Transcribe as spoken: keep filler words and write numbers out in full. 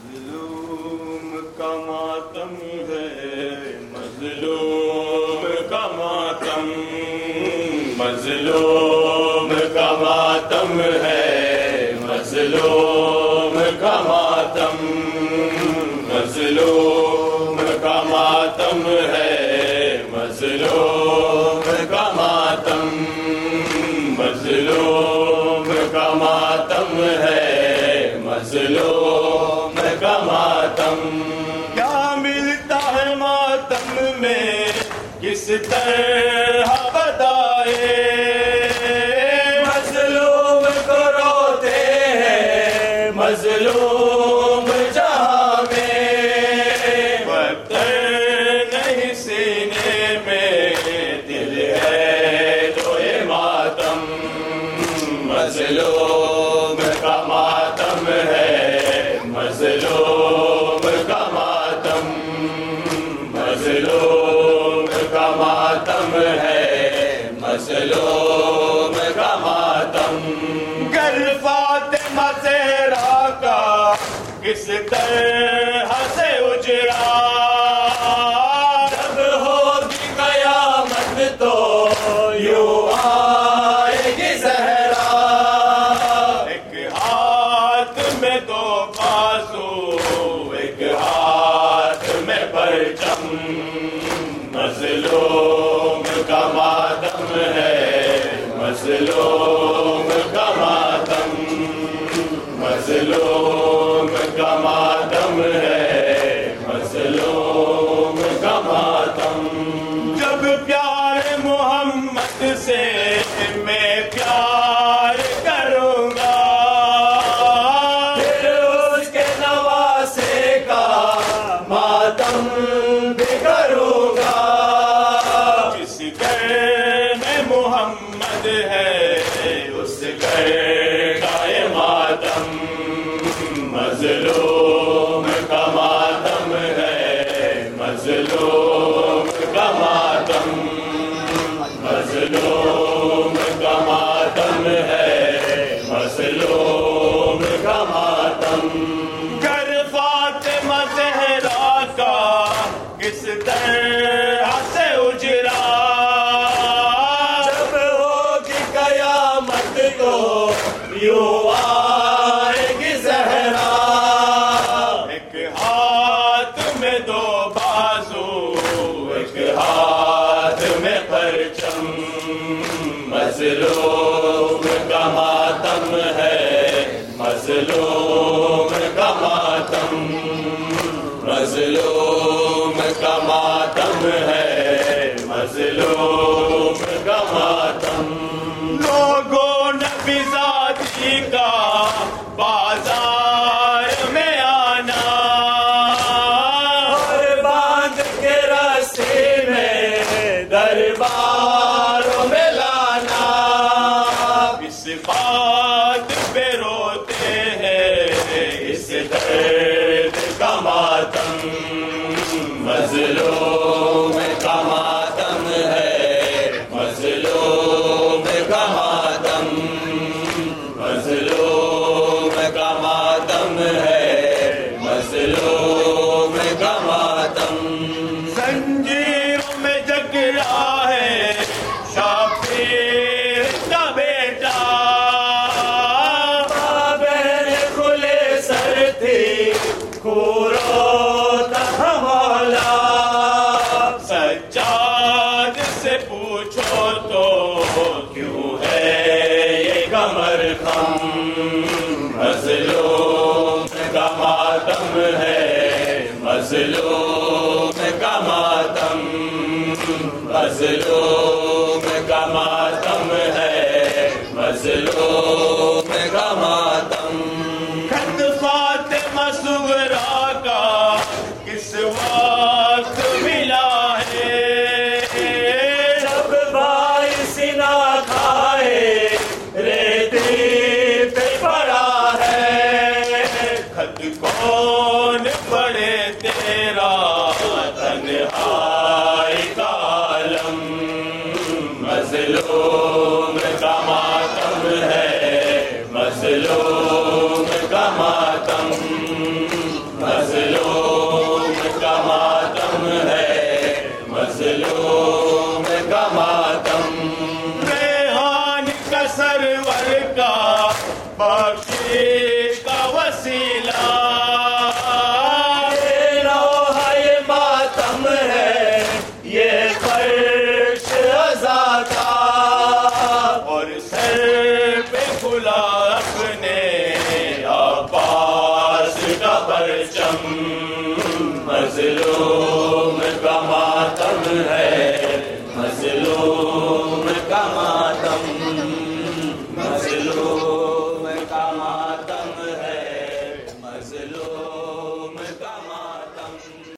مظلوم کا ماتم ہے، مظلوم کا ماتم، مظلوم کا ماتم ہے، مظلوم کا ماتم، مظلوم کا ماتم ہے، مظلوم کا ماتم، مظلوم کا ماتم ہے، مظلوم کا ماتم۔ کیا ملتا ہے ماتم میں کس طرح بتائے، مظلوم کو روتے ہیں مظلوم جہاں میں، وقت نہیں سینے میں دل ہے تو یہ ماتم، مظلوم کا ماتم ہے، مظلوم کا ماتم، مظلوم کا ماتم ہے، مظلوم کا ماتم۔ گر فاطمہ زہرا کا کس طرح سے اجڑا، جب ہوگی قیامت تو یوں آئے گی زہرا، ایک ہاتھ میں دو بازو، ایک ہاتھ میں پرچم، مظلوم کا ماتم ہے، مظلوم کا ماتم، مظلوم کا ماتم ہے، مظلوم کا ماتم۔ جب پیار محمد سے میں پیار کروں گا، پھر اس کے نواسے کا ماتم بھی کروں گا، جس گھر میں محمد ہے اس گھر کا یہ ماتم، مظلوم کا ماتم ہے، مظلوم کا ماتم، مظلوم کا ماتم ہے، مظلوم کا ماتم۔ گر فاطمہ زہرا کا کس طرح سے اجڑا، جب ہوگی قیامت تو یوں آئے گی زہرا، ایک ہاتھ میں دو بازو، ایک ہاتھ میں پرچم، مظلوم کا ماتم ہے، مظلوم کا ماتم، مظلوم کا ماتم ہے، مظلوم کا ماتم۔ لوگوں نبی ذاتی کا بازار میں آنا، اور باندھ کے رسی میں درباروں میں لانا، اس بات پہ روتے ہیں اس درد کا ماتم، مظلوم کا ماتم ہے، مظلوم کا ماتم، مظلوم کا ماتم ہے، مظلوم کا ماتم۔ زنجیروں میں جگڑا ہے شبیر کا بیٹا، بابر کھلے سر تھی کھوروتا تھا مولا، سجاد سے پوچھو تو کیوں ہے یہ کمر خم، مظلوم کا ماتم ہے، مظلوم کا ماتم، مظلوم کا ماتم ہے، مظلوم کا ماتم۔ خط فاطمہ صغرا کا کس وقت ملا ہے، جب بھائی سینا کھائے ریتی پہ پڑا ہے، خط کون پڑے تیرا تنہائی کا عالم، مظلوم کا ماتم ہے، مظلوم کا ماتم، بخشش کا وسیلہ یہ روح یہ ماتم ہے یہ فرش عزا کا، اور سر پہ کھلا اپنے عباس کا پرچم، مظلوم